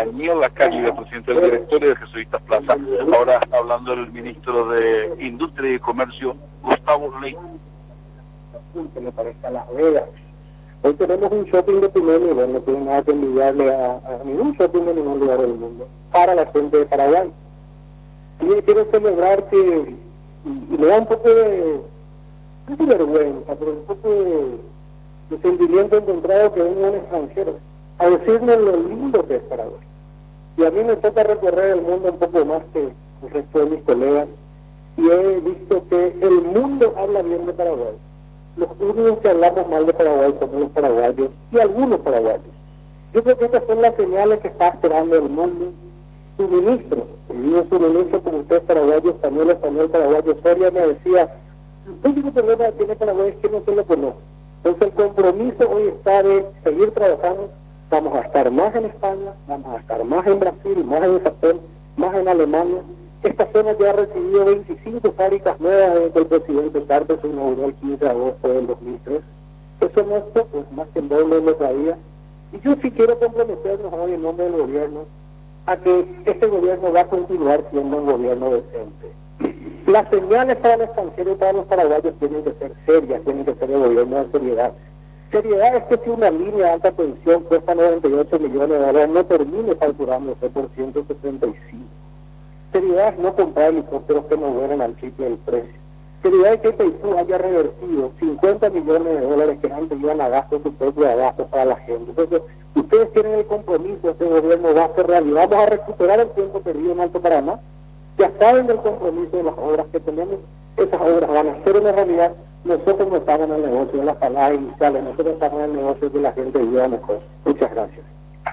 Daniel Lacalle, el presidente del directorio de Jesuitas Plaza. Ahora hablando el ministro de Industria y Comercio, Gustavo Ley. Que me parezca Las Vegas. Hoy tenemos un shopping de primer nivel, no tiene nada que envidiarle a ningún shopping de ningún lugar del mundo, para la gente de Paraguay. Y yo quiero celebrar que, y me da un poco no de vergüenza, pero un poco de sentimiento encontrado que venga un extranjero a decirnos lo lindo que es Paraguay. Y a mí me toca recorrer el mundo un poco más que el resto de mis colegas, y he visto que el mundo habla bien de Paraguay. Los únicos que hablamos mal de Paraguay somos los paraguayos y algunos paraguayos. Yo creo que estas son las señales que está esperando el mundo. Su ministro, y digo su ministro como usted es paraguayo, español, paraguayo, Soria, me decía, el único problema que tiene Paraguay es que no se lo conoce. Entonces el compromiso hoy está de seguir trabajando. Vamos a estar más en España, vamos a estar más en Brasil, más en Japón, más en Alemania. Esta zona ya ha recibido 25 fábricas nuevas desde que el presidente Carter se inauguró el 15 de agosto del 2003. Eso no es poco, es más que el doble de nuestra vida. Y yo sí quiero comprometernos hoy en nombre del gobierno a que este gobierno va a continuar siendo un gobierno decente. Las señales para el extranjero y para los paraguayos tienen que ser serias, tienen que ser de gobierno de seriedad. Seriedad es que si una línea de alta tensión cuesta 98 millones de dólares, no termine facturándose por 175. Seriedad es no comprar helicópteros que no vuelan al triple del precio. Seriedad es que Itaipú haya revertido 50 millones de dólares que antes iban a gastos su propio gasto para la gente. Entonces, ustedes tienen el compromiso, este gobierno va a hacer realidad. Vamos a recuperar el tiempo perdido en Alto Paraná. Ya saben del compromiso de las obras que tenemos. Esas obras van a ser una realidad. Nosotros no estamos en el negocio de las palabras iniciales, nosotros estamos en el negocio de que la gente viva mejor. Muchas gracias.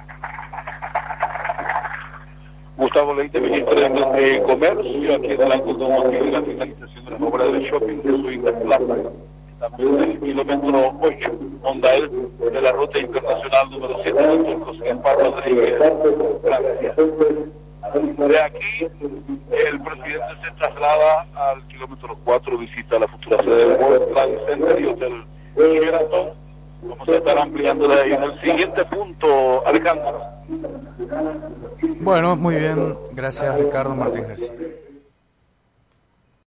Gustavo Leite, ministro de Comercio, aquí en el Banco Automotriz de la finalización de las obras del shopping de Jesuitas Plaza. Estamos en el kilómetro 8, Mondael, de la ruta internacional número 7 de José Pablo Rodríguez, Francia. De aquí, el presidente se traslada al kilómetro 4, visita la futura sede del World Trade Center y Hotel Sheraton. Vamos a estar ampliando de ahí en el siguiente punto, Alejandro. Bueno, muy bien. Gracias, Ricardo Martínez García.